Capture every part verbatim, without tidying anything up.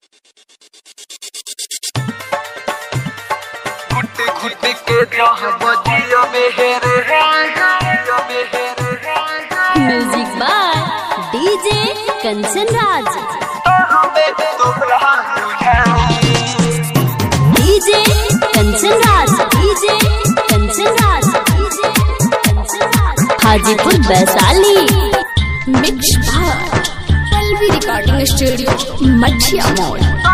घुट घुट के जह बजिया मेहरे music by DJ Kanchan Raj. DJ Kanchan Raj DJ Kanchan Raj DJ Kanchan Raj Hajipur Vaishali. Mix by Pallavi recording studio Mathiya मोड़।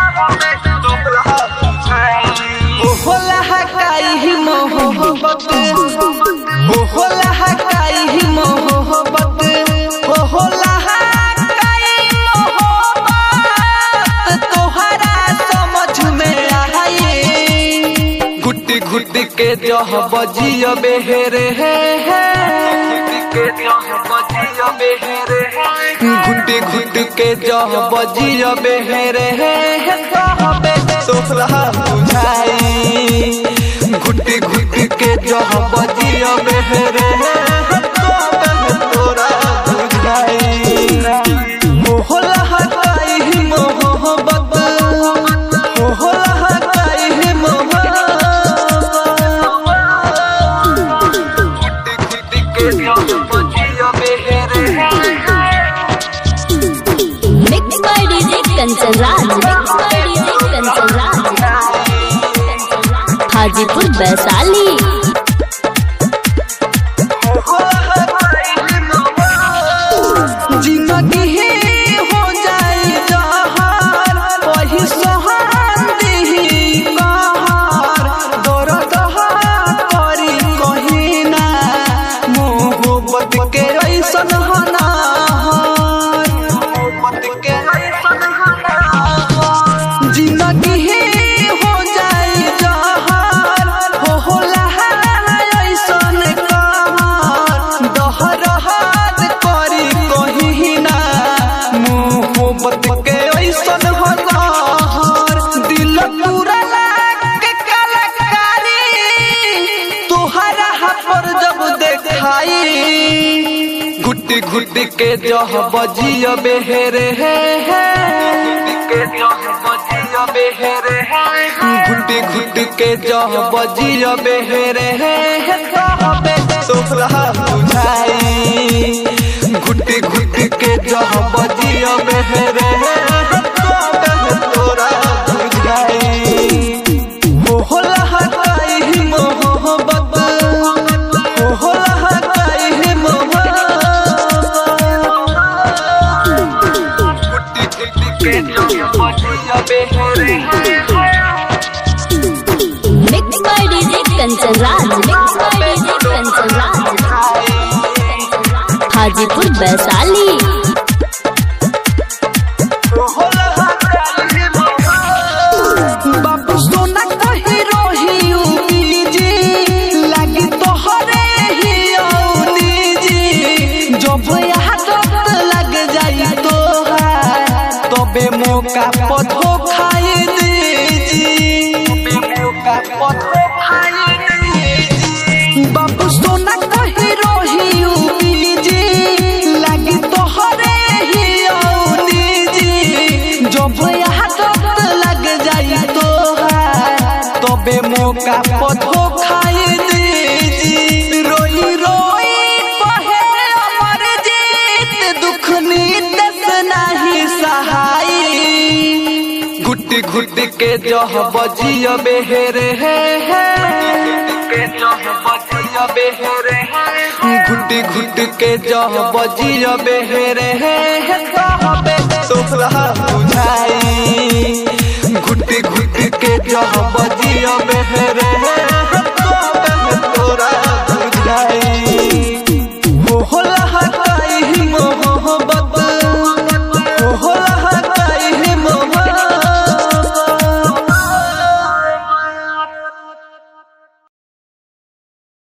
होला हकाई मोहब्बत होला हकाई मोहब्बत होला हकाई मोहब्बत तोहरा समझ में आए। घुट घुट के जह बजिया बेहरे घुट घुट के जह बजिया बेहरे तोहरा बुझाई। घुट घुट के जह बजिया बेहरे तोरा बुझाई। होला हकाई मोहब्बत होला हकाई मोहब्बत घुट घुट के जह बजिया बेहरे। Mix by DJ Kanchan Raj mix by DJ Kanchan Raj Hajipur Vaishali. जिंदगी हो जाए जहार वही सहार दिही कहर दर्द करी कहीं ना मोहब्बत के ऐसन हनार मोहब्बत के ऐसन हनार। जिंदगी हो जाए जहार हो होला ऐसन कहर दहर करी कहीं ना मोहब्बत के ऐसन हनार। दिल पूरा के कलाकारी तोहरा पर जब देखाई। घुट घुट के जह बजिया बेहरे घुट घुट के जह बजिया बेहरे तोहरा बुझाई। घुट घुट के जह बजिया बेहरे तोरा बुझाई। होला हकाई मोहब्बत होला हकाई मोहब्बत घुट घुट के जह बजिया बेहरे। Mix by DJ Kanchan Raj mix by DJ Kanchan Raj Hajipur Vaishali. बाबू सोना कही रोही उबीजी लगी तोहरे ही औलीजी। जब आदत लग जाई तोहार तबे मौका पर धोखाई दीजी मौका पर धोखाई दीजी। बाबू सोना कही रोही उबीजी लगी तोहरे ही औलीजी। जब आदत लग जाई तोहार तबे मौका पर धोखाई दीजी। रोई रोई कहे अमर जीत दुख नीत नहीं सहाई। घुट घुट के जह बजिया बेहरे घुट घुट के जह बजिया बेहरे तोहरा बुझाई।